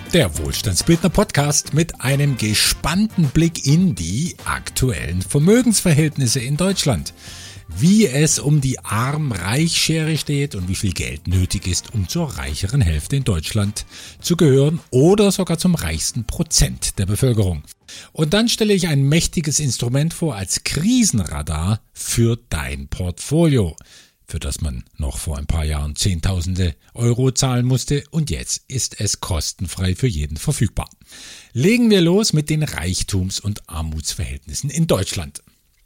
Der Wohlstandsbildner Podcast mit einem gespannten Blick in die aktuellen Vermögensverhältnisse in Deutschland. Wie es um die Arm-Reich-Schere steht und wie viel Geld nötig ist, um zur reicheren Hälfte in Deutschland zu gehören oder sogar zum reichsten Prozent der Bevölkerung. Und dann stelle ich ein mächtiges Instrument vor als Krisenradar für dein Portfolio, für das man noch vor ein paar Jahren Zehntausende Euro zahlen musste und jetzt ist es kostenfrei für jeden verfügbar. Legen wir los mit den Reichtums- und Armutsverhältnissen in Deutschland.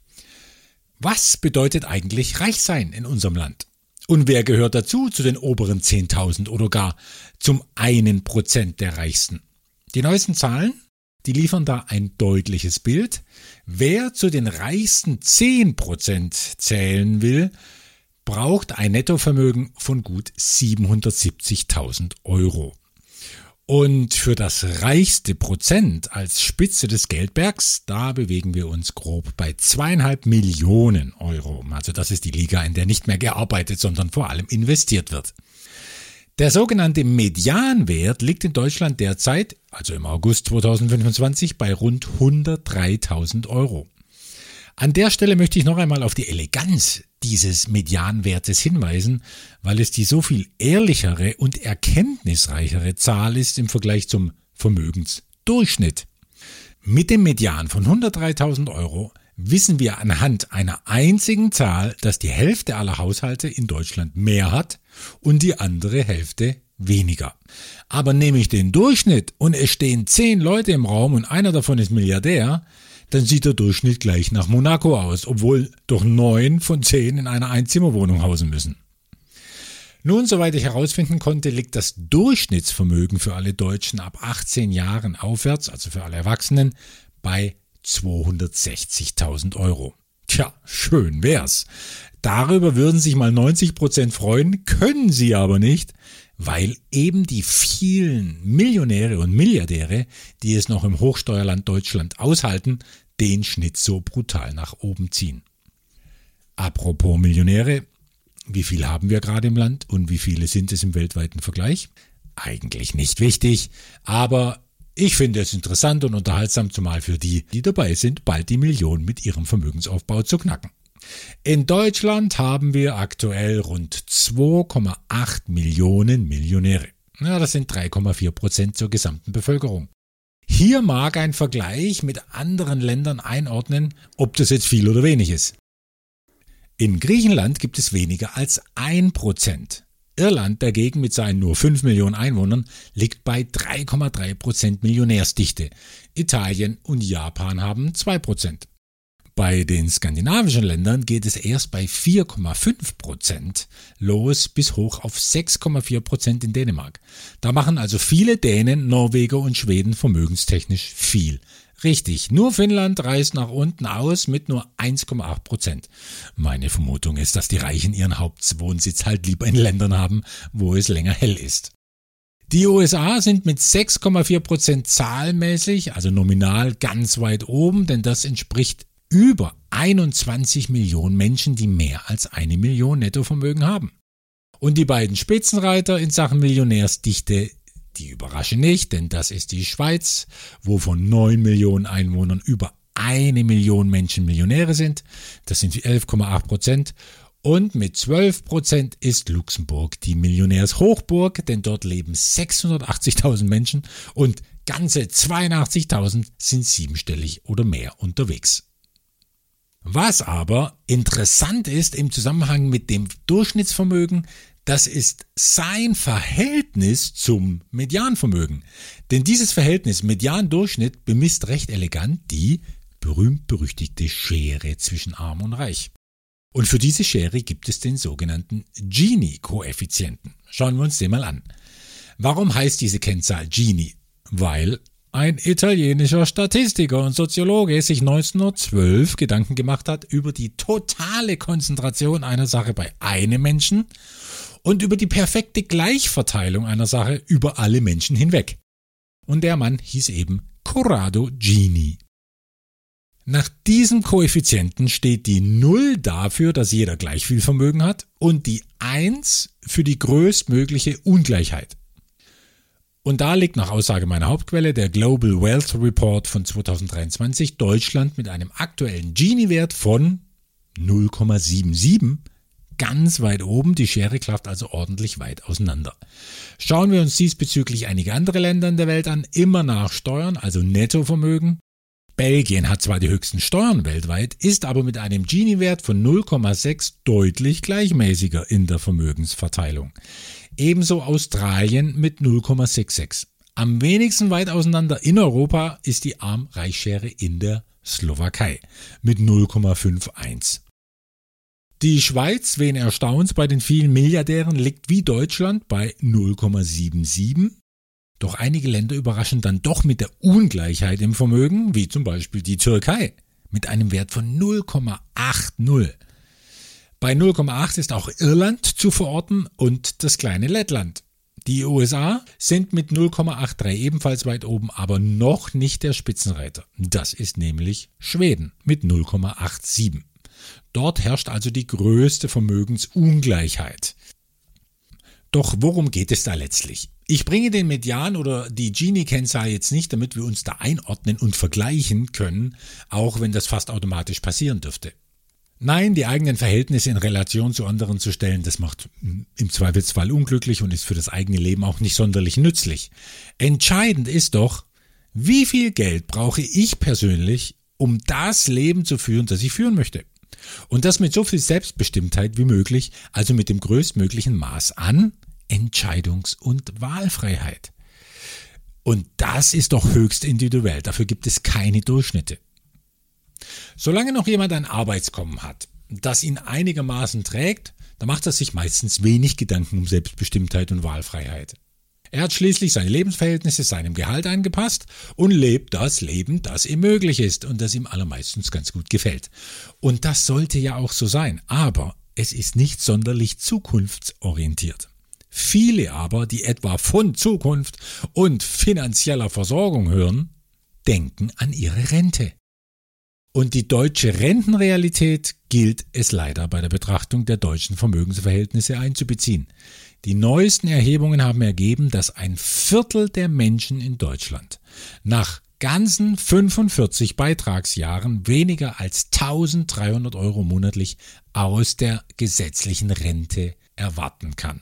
Was bedeutet eigentlich reich sein in unserem Land? Und wer gehört dazu zu den oberen 10.000 oder gar zum 1% der Reichsten? Die neuesten Zahlen, die liefern da ein deutliches Bild. Wer zu den reichsten 10% zählen will, braucht ein Nettovermögen von gut 770.000 Euro. Und für das reichste Prozent als Spitze des Geldbergs, da bewegen wir uns grob bei 2,5 Millionen Euro. Also das ist die Liga, in der nicht mehr gearbeitet, sondern vor allem investiert wird. Der sogenannte Medianwert liegt in Deutschland derzeit, also im August 2025, bei rund 103.000 Euro. An der Stelle möchte ich noch einmal auf die Eleganz dieses Medianwertes hinweisen, weil es die so viel ehrlichere und erkenntnisreichere Zahl ist im Vergleich zum Vermögensdurchschnitt. Mit dem Median von 103.000 Euro wissen wir anhand einer einzigen Zahl, dass die Hälfte aller Haushalte in Deutschland mehr hat und die andere Hälfte weniger. Aber nehme ich den Durchschnitt und es stehen 10 Leute im Raum und einer davon ist Milliardär, dann sieht der Durchschnitt gleich nach Monaco aus, obwohl doch 9 von 10 in einer Einzimmerwohnung hausen müssen. Nun, soweit ich herausfinden konnte, liegt das Durchschnittsvermögen für alle Deutschen ab 18 Jahren aufwärts, also für alle Erwachsenen, bei 260.000 Euro. Tja, schön wär's. Darüber würden sich mal 90% freuen, können sie aber nicht, weil eben die vielen Millionäre und Milliardäre, die es noch im Hochsteuerland Deutschland aushalten, den Schnitt so brutal nach oben ziehen. Apropos Millionäre, wie viel haben wir gerade im Land und wie viele sind es im weltweiten Vergleich? Eigentlich nicht wichtig, aber ich finde es interessant und unterhaltsam, zumal für die, die dabei sind, bald die Million mit ihrem Vermögensaufbau zu knacken. In Deutschland haben wir aktuell rund 2,8 Millionen Millionäre. Ja, das sind 3,4% zur gesamten Bevölkerung. Hier mag ein Vergleich mit anderen Ländern einordnen, ob das jetzt viel oder wenig ist. In Griechenland gibt es weniger als 1%. Irland dagegen mit seinen nur 5 Millionen Einwohnern liegt bei 3,3% Millionärsdichte. Italien und Japan haben 2%. Bei den skandinavischen Ländern geht es erst bei 4,5% los bis hoch auf 6,4% in Dänemark. Da machen also viele Dänen, Norweger und Schweden vermögenstechnisch viel. Richtig, nur Finnland reißt nach unten aus mit nur 1,8%. Meine Vermutung ist, dass die Reichen ihren Hauptwohnsitz halt lieber in Ländern haben, wo es länger hell ist. Die USA sind mit 6,4% zahlenmäßig, also nominal, ganz weit oben, denn das entspricht über 21 Millionen Menschen, die mehr als 1 Million Nettovermögen haben. Und die beiden Spitzenreiter in Sachen Millionärsdichte, die überraschen nicht, denn das ist die Schweiz, wo von 9 Millionen Einwohnern über 1 Million Menschen Millionäre sind. Das sind 11,8%. Und mit 12% ist Luxemburg die Millionärshochburg, denn dort leben 680.000 Menschen und ganze 82.000 sind siebenstellig oder mehr unterwegs. Was aber interessant ist im Zusammenhang mit dem Durchschnittsvermögen, das ist sein Verhältnis zum Medianvermögen. Denn dieses Verhältnis Median-Durchschnitt bemisst recht elegant die berühmt-berüchtigte Schere zwischen Arm und Reich. Und für diese Schere gibt es den sogenannten Gini-Koeffizienten. Schauen wir uns den mal an. Warum heißt diese Kennzahl Gini? Weil ein italienischer Statistiker und Soziologe sich 1912 Gedanken gemacht hat über die totale Konzentration einer Sache bei einem Menschen und über die perfekte Gleichverteilung einer Sache über alle Menschen hinweg. Und der Mann hieß eben Corrado Gini. Nach diesem Koeffizienten steht die 0 dafür, dass jeder gleich viel Vermögen hat und die 1 für die größtmögliche Ungleichheit. Und da liegt nach Aussage meiner Hauptquelle, der Global Wealth Report von 2023, Deutschland mit einem aktuellen Gini-Wert von 0,77 ganz weit oben. Die Schere klafft also ordentlich weit auseinander. Schauen wir uns diesbezüglich einige andere Länder in der Welt an, immer nach Steuern, also Nettovermögen. Belgien hat zwar die höchsten Steuern weltweit, ist aber mit einem Gini-Wert von 0,6 deutlich gleichmäßiger in der Vermögensverteilung. Ebenso Australien mit 0,66. Am wenigsten weit auseinander in Europa ist die Arm-Reich-Schere in der Slowakei mit 0,51. Die Schweiz, wen erstaunt's, bei den vielen Milliardären liegt wie Deutschland bei 0,77. Doch einige Länder überraschen dann doch mit der Ungleichheit im Vermögen, wie zum Beispiel die Türkei mit einem Wert von 0,80. Bei 0,8 ist auch Irland zu verorten und das kleine Lettland. Die USA sind mit 0,83 ebenfalls weit oben, aber noch nicht der Spitzenreiter. Das ist nämlich Schweden mit 0,87. Dort herrscht also die größte Vermögensungleichheit. Doch worum geht es da letztlich? Ich bringe den Median oder die Gini-Kennzahl jetzt nicht, damit wir uns da einordnen und vergleichen können, auch wenn das fast automatisch passieren dürfte. Nein, die eigenen Verhältnisse in Relation zu anderen zu stellen, das macht im Zweifelsfall unglücklich und ist für das eigene Leben auch nicht sonderlich nützlich. Entscheidend ist doch, wie viel Geld brauche ich persönlich, um das Leben zu führen, das ich führen möchte. Und das mit so viel Selbstbestimmtheit wie möglich, also mit dem größtmöglichen Maß an Entscheidungs- und Wahlfreiheit. Und das ist doch höchst individuell, dafür gibt es keine Durchschnitte. Solange noch jemand ein Arbeitskommen hat, das ihn einigermaßen trägt, da macht er sich meistens wenig Gedanken um Selbstbestimmtheit und Wahlfreiheit. Er hat schließlich seine Lebensverhältnisse seinem Gehalt angepasst und lebt das Leben, das ihm möglich ist und das ihm allermeistens ganz gut gefällt. Und das sollte ja auch so sein, aber es ist nicht sonderlich zukunftsorientiert. Viele aber, die etwa von Zukunft und finanzieller Versorgung hören, denken an ihre Rente. Und die deutsche Rentenrealität gilt es leider bei der Betrachtung der deutschen Vermögensverhältnisse einzubeziehen. Die neuesten Erhebungen haben ergeben, dass ein Viertel der Menschen in Deutschland nach ganzen 45 Beitragsjahren weniger als 1.300 € monatlich aus der gesetzlichen Rente erwarten kann.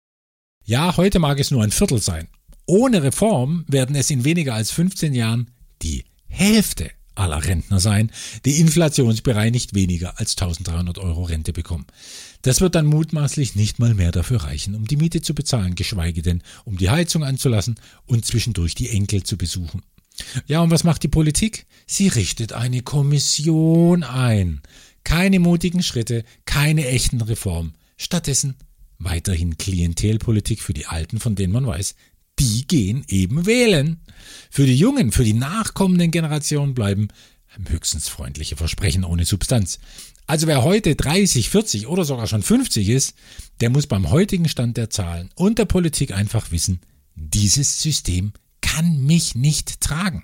Ja, heute mag es nur ein Viertel sein. Ohne Reform werden es in weniger als 15 Jahren die Hälfte aller Rentner sein, die inflationsbereinigt weniger als 1.300 € Rente bekommen. Das wird dann mutmaßlich nicht mal mehr dafür reichen, um die Miete zu bezahlen, geschweige denn, um die Heizung anzulassen und zwischendurch die Enkel zu besuchen. Ja, und was macht die Politik? Sie richtet eine Kommission ein. Keine mutigen Schritte, keine echten Reformen. Stattdessen weiterhin Klientelpolitik für die Alten, von denen man weiß, die gehen eben wählen. Für die Jungen, für die nachkommenden Generationen bleiben höchstens freundliche Versprechen ohne Substanz. Also wer heute 30, 40 oder sogar schon 50 ist, der muss beim heutigen Stand der Zahlen und der Politik einfach wissen, dieses System kann mich nicht tragen.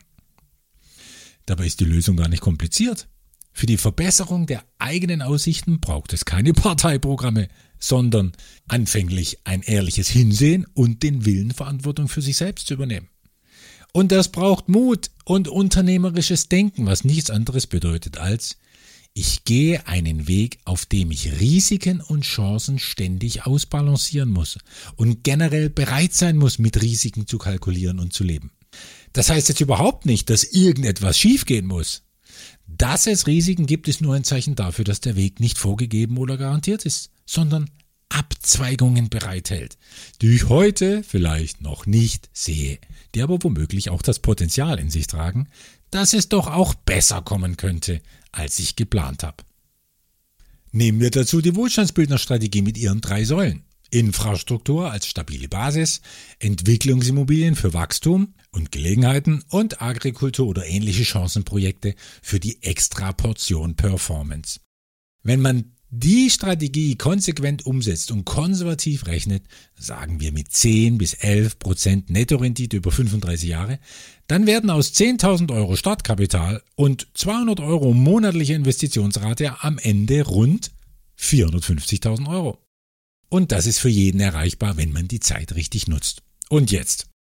Dabei ist die Lösung gar nicht kompliziert. Für die Verbesserung der eigenen Aussichten braucht es keine Parteiprogramme, sondern anfänglich ein ehrliches Hinsehen und den Willen, Verantwortung für sich selbst zu übernehmen. Und das braucht Mut und unternehmerisches Denken, was nichts anderes bedeutet als, ich gehe einen Weg, auf dem ich Risiken und Chancen ständig ausbalancieren muss und generell bereit sein muss, mit Risiken zu kalkulieren und zu leben. Das heißt jetzt überhaupt nicht, dass irgendetwas schiefgehen muss. Dass es Risiken gibt, ist nur ein Zeichen dafür, dass der Weg nicht vorgegeben oder garantiert ist, sondern Abzweigungen bereithält, die ich heute vielleicht noch nicht sehe, die aber womöglich auch das Potenzial in sich tragen, dass es doch auch besser kommen könnte, als ich geplant habe. Nehmen wir dazu die Wohlstandsbildnerstrategie mit ihren 3 Säulen. Infrastruktur als stabile Basis, Entwicklungsimmobilien für Wachstum und Gelegenheiten und Agrikultur oder ähnliche Chancenprojekte für die Extraportion Performance. Wenn man die Strategie konsequent umsetzt und konservativ rechnet, sagen wir mit 10 bis 11% Nettorendite über 35 Jahre, dann werden aus 10.000 € Startkapital und 200 € monatliche Investitionsrate am Ende rund 450.000 €. Und das ist für jeden erreichbar, wenn man die Zeit richtig nutzt. Und jetzt.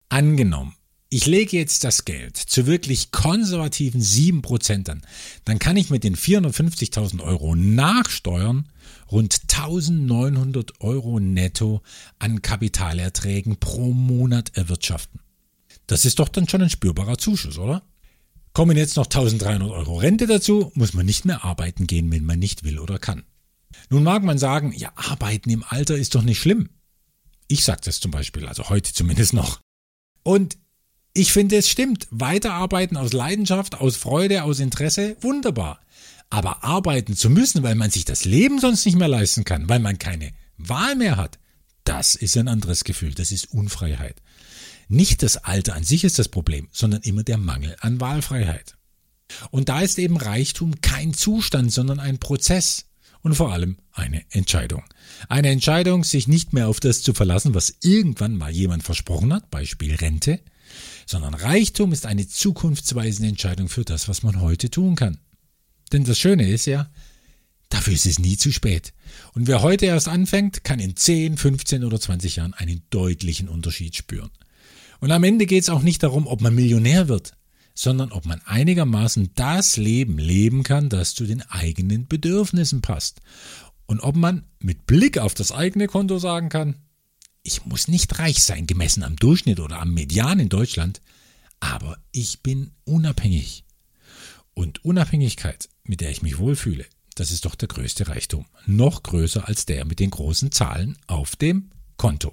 Angenommen, ich lege jetzt das Geld zu wirklich konservativen 7% an, dann kann ich mit den 450.000 Euro nachsteuern rund 1.900 Euro netto an Kapitalerträgen pro Monat erwirtschaften. Das ist doch dann schon ein spürbarer Zuschuss, oder? Kommen jetzt noch 1.300 Euro Rente dazu, muss man nicht mehr arbeiten gehen, wenn man nicht will oder kann. Nun mag man sagen, ja, arbeiten im Alter ist doch nicht schlimm. Ich sage das zum Beispiel, also heute zumindest noch. Und ich finde, es stimmt. Weiterarbeiten aus Leidenschaft, aus Freude, aus Interesse, wunderbar. Aber arbeiten zu müssen, weil man sich das Leben sonst nicht mehr leisten kann, weil man keine Wahl mehr hat, das ist ein anderes Gefühl, das ist Unfreiheit. Nicht das Alter an sich ist das Problem, sondern immer der Mangel an Wahlfreiheit. Und da ist eben Reichtum kein Zustand, sondern ein Prozess und vor allem eine Entscheidung. Eine Entscheidung, sich nicht mehr auf das zu verlassen, was irgendwann mal jemand versprochen hat, Beispiel Rente, sondern Reichtum ist eine zukunftsweisende Entscheidung für das, was man heute tun kann. Denn das Schöne ist ja, dafür ist es nie zu spät. Und wer heute erst anfängt, kann in 10, 15 oder 20 Jahren einen deutlichen Unterschied spüren. Und am Ende geht es auch nicht darum, ob man Millionär wird, sondern ob man einigermaßen das Leben leben kann, das zu den eigenen Bedürfnissen passt. Und ob man mit Blick auf das eigene Konto sagen kann, ich muss nicht reich sein, gemessen am Durchschnitt oder am Median in Deutschland, aber ich bin unabhängig. Und Unabhängigkeit, mit der ich mich wohlfühle, das ist doch der größte Reichtum. Noch größer als der mit den großen Zahlen auf dem Konto.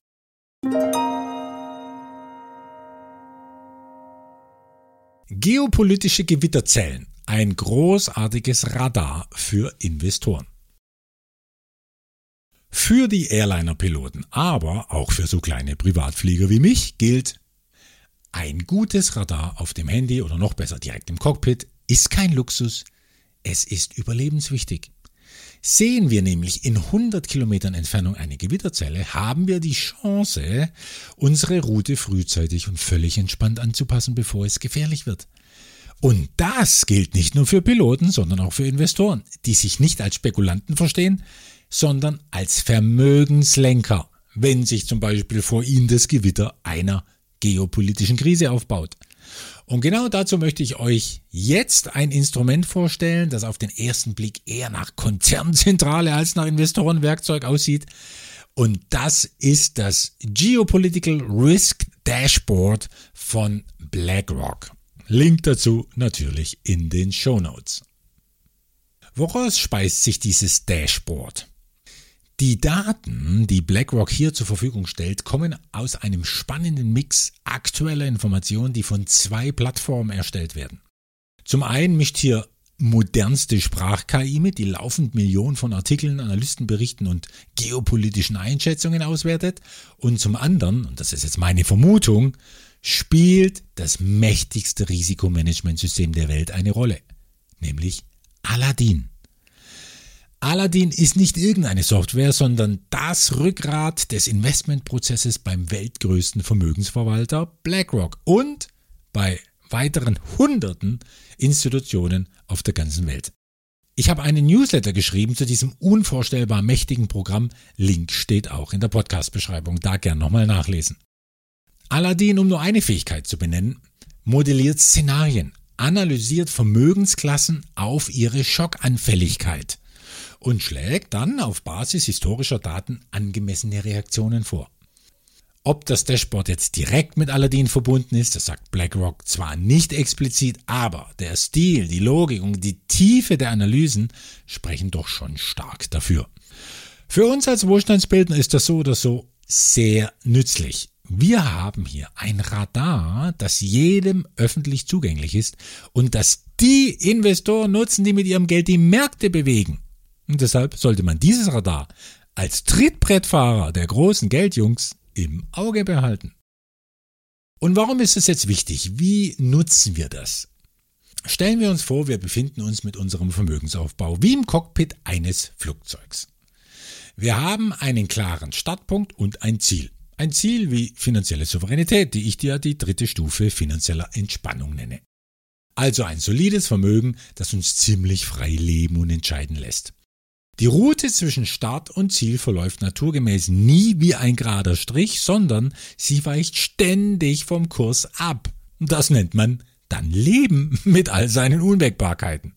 Geopolitische Gewitterzellen, ein großartiges Radar für Investoren. Für die Airliner-Piloten, aber auch für so kleine Privatflieger wie mich gilt, ein gutes Radar auf dem Handy oder noch besser direkt im Cockpit ist kein Luxus, es ist überlebenswichtig. Sehen wir nämlich in 100 Kilometern Entfernung eine Gewitterzelle, haben wir die Chance, unsere Route frühzeitig und völlig entspannt anzupassen, bevor es gefährlich wird. Und das gilt nicht nur für Piloten, sondern auch für Investoren, die sich nicht als Spekulanten verstehen, sondern als Vermögenslenker, wenn sich zum Beispiel vor ihnen das Gewitter einer geopolitischen Krise aufbaut. Und genau dazu möchte ich euch jetzt ein Instrument vorstellen, das auf den ersten Blick eher nach Konzernzentrale als nach Investorenwerkzeug aussieht. Und das ist das Geopolitical Risk Dashboard von BlackRock. Link dazu natürlich in den Shownotes. Woraus speist sich dieses Dashboard? Die Daten, die BlackRock hier zur Verfügung stellt, kommen aus einem spannenden Mix aktueller Informationen, die von 2 Plattformen erstellt werden. Zum einen mischt hier modernste Sprach-KI mit, die laufend Millionen von Artikeln, Analystenberichten und geopolitischen Einschätzungen auswertet. Und zum anderen, und das ist jetzt meine Vermutung, spielt das mächtigste Risikomanagementsystem der Welt eine Rolle, nämlich Aladdin. Aladdin ist nicht irgendeine Software, sondern das Rückgrat des Investmentprozesses beim weltgrößten Vermögensverwalter BlackRock und bei weiteren Hunderten Institutionen auf der ganzen Welt. Ich habe einen Newsletter geschrieben zu diesem unvorstellbar mächtigen Programm. Link steht auch in der Podcast-Beschreibung, da gern nochmal nachlesen. Aladdin, um nur eine Fähigkeit zu benennen, modelliert Szenarien, analysiert Vermögensklassen auf ihre Schockanfälligkeit und schlägt dann auf Basis historischer Daten angemessene Reaktionen vor. Ob das Dashboard jetzt direkt mit Aladdin verbunden ist, das sagt BlackRock zwar nicht explizit, aber der Stil, die Logik und die Tiefe der Analysen sprechen doch schon stark dafür. Für uns als Wohlstandsbildner ist das so oder so sehr nützlich. Wir haben hier ein Radar, das jedem öffentlich zugänglich ist und das die Investoren nutzen, die mit ihrem Geld die Märkte bewegen. Und deshalb sollte man dieses Radar als Trittbrettfahrer der großen Geldjungs im Auge behalten. Und warum ist es jetzt wichtig? Wie nutzen wir das? Stellen wir uns vor, wir befinden uns mit unserem Vermögensaufbau wie im Cockpit eines Flugzeugs. Wir haben einen klaren Startpunkt und ein Ziel. Ein Ziel wie finanzielle Souveränität, die ich dir die 3. Stufe finanzieller Entspannung nenne. Also ein solides Vermögen, das uns ziemlich frei leben und entscheiden lässt. Die Route zwischen Start und Ziel verläuft naturgemäß nie wie ein gerader Strich, sondern sie weicht ständig vom Kurs ab. Das nennt man dann Leben mit all seinen Unwägbarkeiten.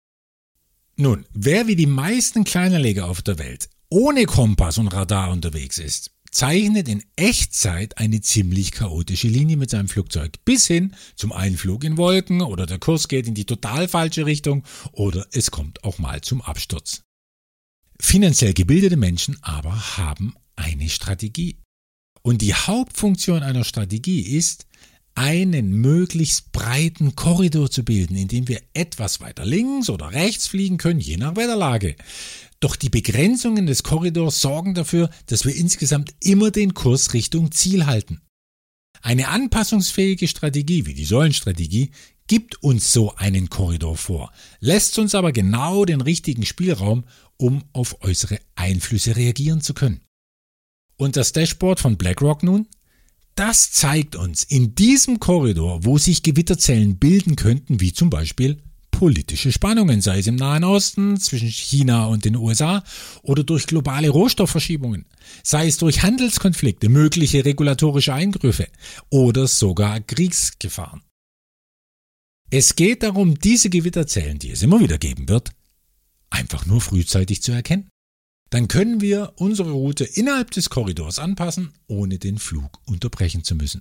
Nun, wer wie die meisten Kleinanleger auf der Welt ohne Kompass und Radar unterwegs ist, zeichnet in Echtzeit eine ziemlich chaotische Linie mit seinem Flugzeug bis hin zum Einflug in Wolken oder der Kurs geht in die total falsche Richtung oder es kommt auch mal zum Absturz. Finanziell gebildete Menschen aber haben eine Strategie. Und die Hauptfunktion einer Strategie ist, einen möglichst breiten Korridor zu bilden, in dem wir etwas weiter links oder rechts fliegen können, je nach Wetterlage. Doch die Begrenzungen des Korridors sorgen dafür, dass wir insgesamt immer den Kurs Richtung Ziel halten. Eine anpassungsfähige Strategie wie die Säulenstrategie gibt uns so einen Korridor vor, lässt uns aber genau den richtigen Spielraum, um auf äußere Einflüsse reagieren zu können. Und das Dashboard von BlackRock nun? Das zeigt uns in diesem Korridor, wo sich Gewitterzellen bilden könnten, wie zum Beispiel politische Spannungen, sei es im Nahen Osten, zwischen China und den USA oder durch globale Rohstoffverschiebungen, sei es durch Handelskonflikte, mögliche regulatorische Eingriffe oder sogar Kriegsgefahren. Es geht darum, diese Gewitterzellen, die es immer wieder geben wird, einfach nur frühzeitig zu erkennen. Dann können wir unsere Route innerhalb des Korridors anpassen, ohne den Flug unterbrechen zu müssen.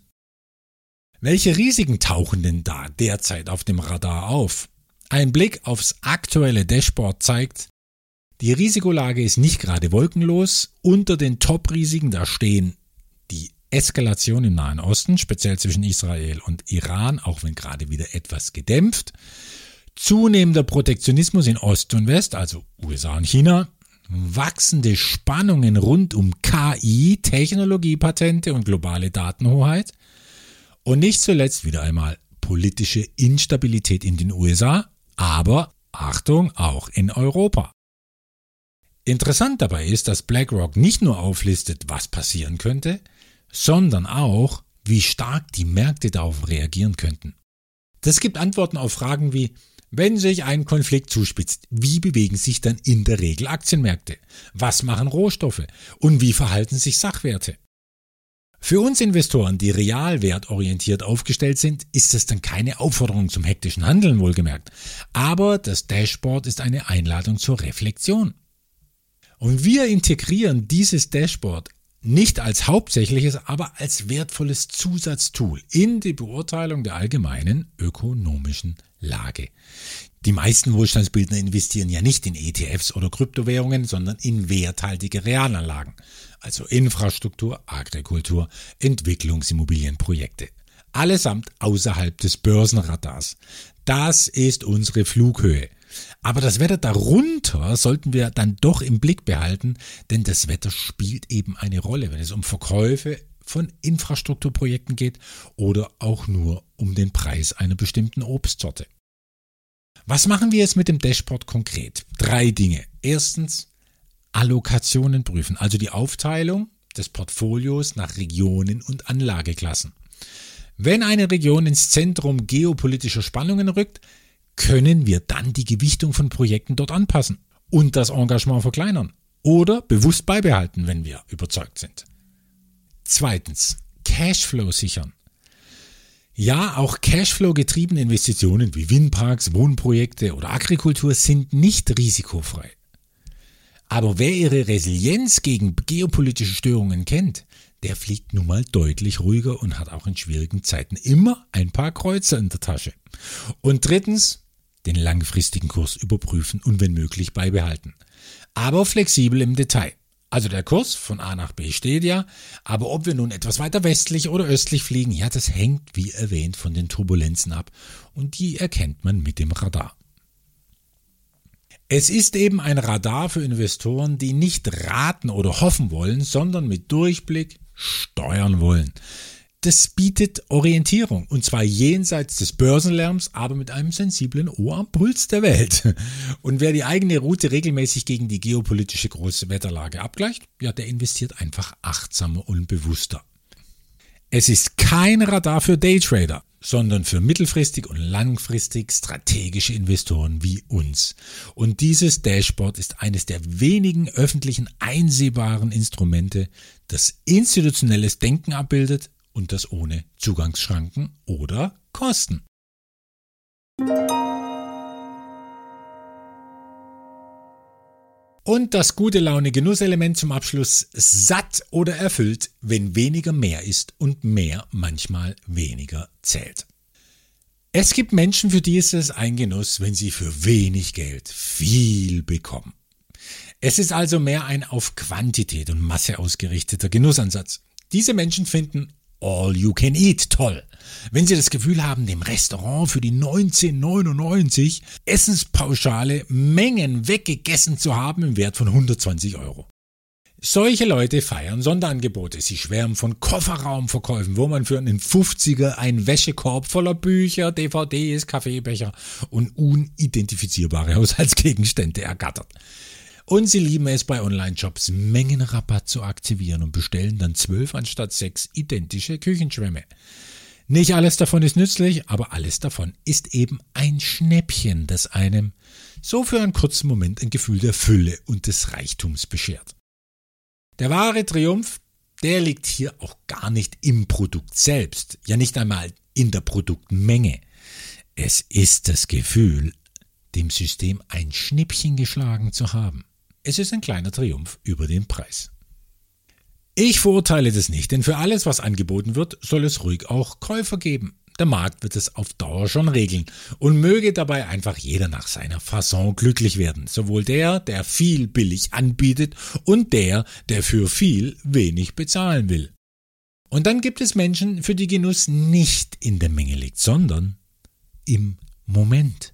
Welche Risiken tauchen denn da derzeit auf dem Radar auf? Ein Blick aufs aktuelle Dashboard zeigt, die Risikolage ist nicht gerade wolkenlos. Unter den Top-Risiken da stehen die Eskalation im Nahen Osten, speziell zwischen Israel und Iran, auch wenn gerade wieder etwas gedämpft, zunehmender Protektionismus in Ost und West, also USA und China, wachsende Spannungen rund um KI, Technologiepatente und globale Datenhoheit und nicht zuletzt wieder einmal politische Instabilität in den USA, aber, Achtung, auch in Europa. Interessant dabei ist, dass BlackRock nicht nur auflistet, was passieren könnte, sondern auch, wie stark die Märkte darauf reagieren könnten. Das gibt Antworten auf Fragen wie: Wenn sich ein Konflikt zuspitzt, wie bewegen sich dann in der Regel Aktienmärkte? Was machen Rohstoffe? Und wie verhalten sich Sachwerte? Für uns Investoren, die realwertorientiert aufgestellt sind, ist das dann keine Aufforderung zum hektischen Handeln, wohlgemerkt. Aber das Dashboard ist eine Einladung zur Reflexion. Und wir integrieren dieses Dashboard nicht als hauptsächliches, aber als wertvolles Zusatztool in die Beurteilung der allgemeinen ökonomischen Lage. Die meisten Wohlstandsbildner investieren ja nicht in ETFs oder Kryptowährungen, sondern in werthaltige Realanlagen, also Infrastruktur, Agrikultur, Entwicklungsimmobilienprojekte. Allesamt außerhalb des Börsenradars. Das ist unsere Flughöhe. Aber das Wetter darunter sollten wir dann doch im Blick behalten, denn das Wetter spielt eben eine Rolle, wenn es um Verkäufe von Infrastrukturprojekten geht oder auch nur um den Preis einer bestimmten Obstsorte. Was machen wir jetzt mit dem Dashboard konkret? 3 Dinge. Erstens, Allokationen prüfen, also die Aufteilung des Portfolios nach Regionen und Anlageklassen. Wenn eine Region ins Zentrum geopolitischer Spannungen rückt, können wir dann die Gewichtung von Projekten dort anpassen und das Engagement verkleinern oder bewusst beibehalten, wenn wir überzeugt sind. Zweitens, Cashflow sichern. Ja, auch Cashflow-getriebene Investitionen wie Windparks, Wohnprojekte oder Agrikultur sind nicht risikofrei. Aber wer ihre Resilienz gegen geopolitische Störungen kennt, der fliegt nun mal deutlich ruhiger und hat auch in schwierigen Zeiten immer ein paar Kreuzer in der Tasche. Und drittens, den langfristigen Kurs überprüfen und wenn möglich beibehalten. Aber flexibel im Detail. Also der Kurs von A nach B steht ja, aber ob wir nun etwas weiter westlich oder östlich fliegen, ja, das hängt wie erwähnt von den Turbulenzen ab und die erkennt man mit dem Radar. Es ist eben ein Radar für Investoren, die nicht raten oder hoffen wollen, sondern mit Durchblick steuern wollen. Das bietet Orientierung und zwar jenseits des Börsenlärms, aber mit einem sensiblen Ohr am Puls der Welt. Und wer die eigene Route regelmäßig gegen die geopolitische große Wetterlage abgleicht, ja, der investiert einfach achtsamer und bewusster. Es ist kein Radar für Daytrader, sondern für mittelfristig und langfristig strategische Investoren wie uns. Und dieses Dashboard ist eines der wenigen öffentlichen einsehbaren Instrumente, das institutionelles Denken abbildet und das ohne Zugangsschranken oder Kosten. Und das gute Laune-Genusselement zum Abschluss: satt oder erfüllt, wenn weniger mehr ist und mehr manchmal weniger zählt. Es gibt Menschen, für die ist es ein Genuss, wenn sie für wenig Geld viel bekommen. Es ist also mehr ein auf Quantität und Masse ausgerichteter Genussansatz. Diese Menschen finden All You Can Eat toll, wenn sie das Gefühl haben, dem Restaurant für die 19,99 Essenspauschale Mengen weggegessen zu haben im Wert von 120 €. Solche Leute feiern Sonderangebote. Sie schwärmen von Kofferraumverkäufen, wo man für einen 50er einen Wäschekorb voller Bücher, DVDs, Kaffeebecher und unidentifizierbare Haushaltsgegenstände ergattert. Und sie lieben es, bei Online-Shops Mengenrabatt zu aktivieren und bestellen dann 12 anstatt 6 identische Küchenschwämme. Nicht alles davon ist nützlich, aber alles davon ist eben ein Schnäppchen, das einem so für einen kurzen Moment ein Gefühl der Fülle und des Reichtums beschert. Der wahre Triumph, der liegt hier auch gar nicht im Produkt selbst, ja nicht einmal in der Produktmenge. Es ist das Gefühl, dem System ein Schnippchen geschlagen zu haben. Es ist ein kleiner Triumph über den Preis. Ich verurteile das nicht, denn für alles, was angeboten wird, soll es ruhig auch Käufer geben. Der Markt wird es auf Dauer schon regeln und möge dabei einfach jeder nach seiner Fasson glücklich werden. Sowohl der viel billig anbietet und der für viel wenig bezahlen will. Und dann gibt es Menschen, für die Genuss nicht in der Menge liegt, sondern im Moment.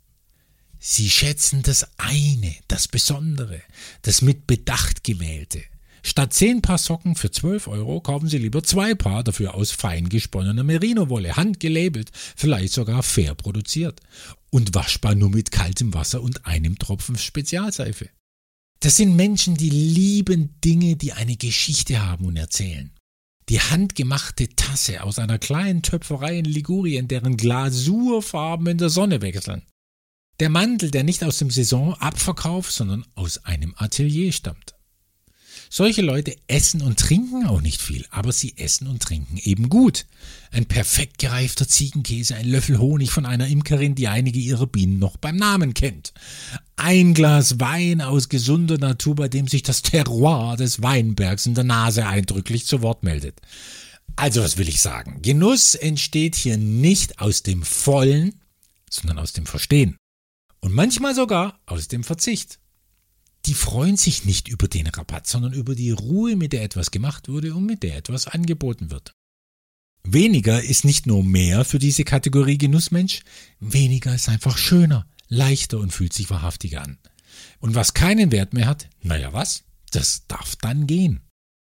Sie schätzen das eine, das Besondere, das mit Bedacht gewählte. Statt 10 Paar Socken für 12 € kaufen Sie lieber 2 Paar, dafür aus fein gesponnener Merino-Wolle, handgelabelt, vielleicht sogar fair produziert und waschbar nur mit kaltem Wasser und einem Tropfen Spezialseife. Das sind Menschen, die lieben Dinge, die eine Geschichte haben und erzählen. Die handgemachte Tasse aus einer kleinen Töpferei in Ligurien, deren Glasurfarben in der Sonne wechseln. Der Mantel, der nicht aus dem Saisonabverkauf, sondern aus einem Atelier stammt. Solche Leute essen und trinken auch nicht viel, aber sie essen und trinken eben gut. Ein perfekt gereifter Ziegenkäse, ein Löffel Honig von einer Imkerin, die einige ihrer Bienen noch beim Namen kennt. Ein Glas Wein aus gesunder Natur, bei dem sich das Terroir des Weinbergs in der Nase eindrücklich zu Wort meldet. Also was will ich sagen? Genuss entsteht hier nicht aus dem Vollen, sondern aus dem Verstehen. Und manchmal sogar aus dem Verzicht. Die freuen sich nicht über den Rabatt, sondern über die Ruhe, mit der etwas gemacht wurde und mit der etwas angeboten wird. Weniger ist nicht nur mehr für diese Kategorie Genussmensch, weniger ist einfach schöner, leichter und fühlt sich wahrhaftiger an. Und was keinen Wert mehr hat, naja was, das darf dann gehen.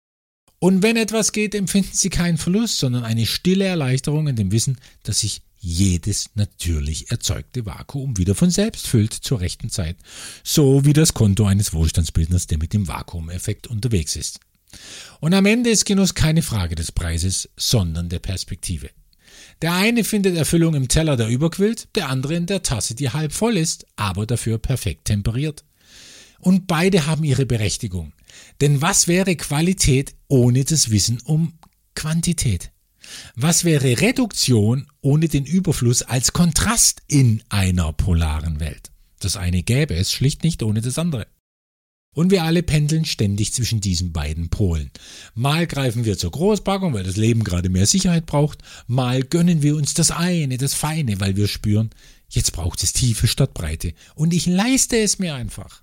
Und wenn etwas geht, empfinden sie keinen Verlust, sondern eine stille Erleichterung in dem Wissen, dass sich jedes natürlich erzeugte Vakuum wieder von selbst füllt zur rechten Zeit, so wie das Konto eines Wohlstandsbildners, der mit dem Vakuumeffekt unterwegs ist. Und am Ende ist Genuss keine Frage des Preises, sondern der Perspektive. Der eine findet Erfüllung im Teller, der überquillt, der andere in der Tasse, die halb voll ist, aber dafür perfekt temperiert. Und beide haben ihre Berechtigung. Denn was wäre Qualität ohne das Wissen um Quantität? Was wäre Reduktion ohne den Überfluss als Kontrast in einer polaren Welt? Das eine gäbe es schlicht nicht ohne das andere. Und wir alle pendeln ständig zwischen diesen beiden Polen. Mal greifen wir zur Großpackung, weil das Leben gerade mehr Sicherheit braucht. Mal gönnen wir uns das eine, das Feine, weil wir spüren, jetzt braucht es Tiefe statt Breite. Und ich leiste es mir einfach.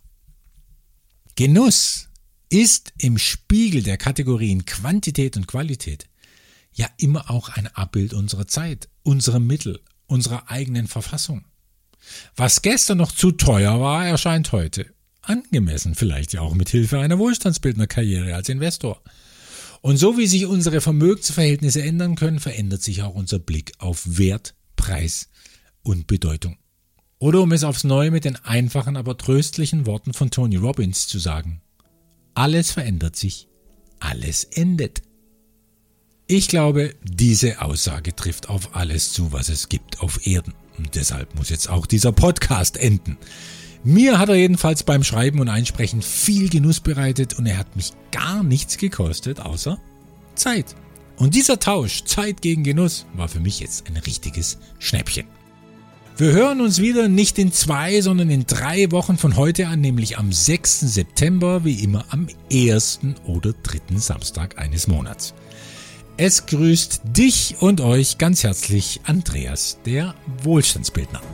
Genuss ist im Spiegel der Kategorien Quantität und Qualität ja immer auch ein Abbild unserer Zeit, unserer Mittel, unserer eigenen Verfassung. Was gestern noch zu teuer war, erscheint heute angemessen, vielleicht ja auch mit Hilfe einer Wohlstandsbildnerkarriere als Investor. Und so wie sich unsere Vermögensverhältnisse ändern können, verändert sich auch unser Blick auf Wert, Preis und Bedeutung. Oder um es aufs Neue mit den einfachen, aber tröstlichen Worten von Tony Robbins zu sagen: Alles verändert sich, alles endet. Ich glaube, diese Aussage trifft auf alles zu, was es gibt auf Erden. Und deshalb muss jetzt auch dieser Podcast enden. Mir hat er jedenfalls beim Schreiben und Einsprechen viel Genuss bereitet und er hat mich gar nichts gekostet, außer Zeit. Und dieser Tausch, Zeit gegen Genuss, war für mich jetzt ein richtiges Schnäppchen. Wir hören uns wieder nicht in 2, sondern in 3 Wochen von heute an, nämlich am 6. September, wie immer am 1. oder 3. Samstag eines Monats. Es grüßt dich und euch ganz herzlich Andreas, der Wohlstandsbildner.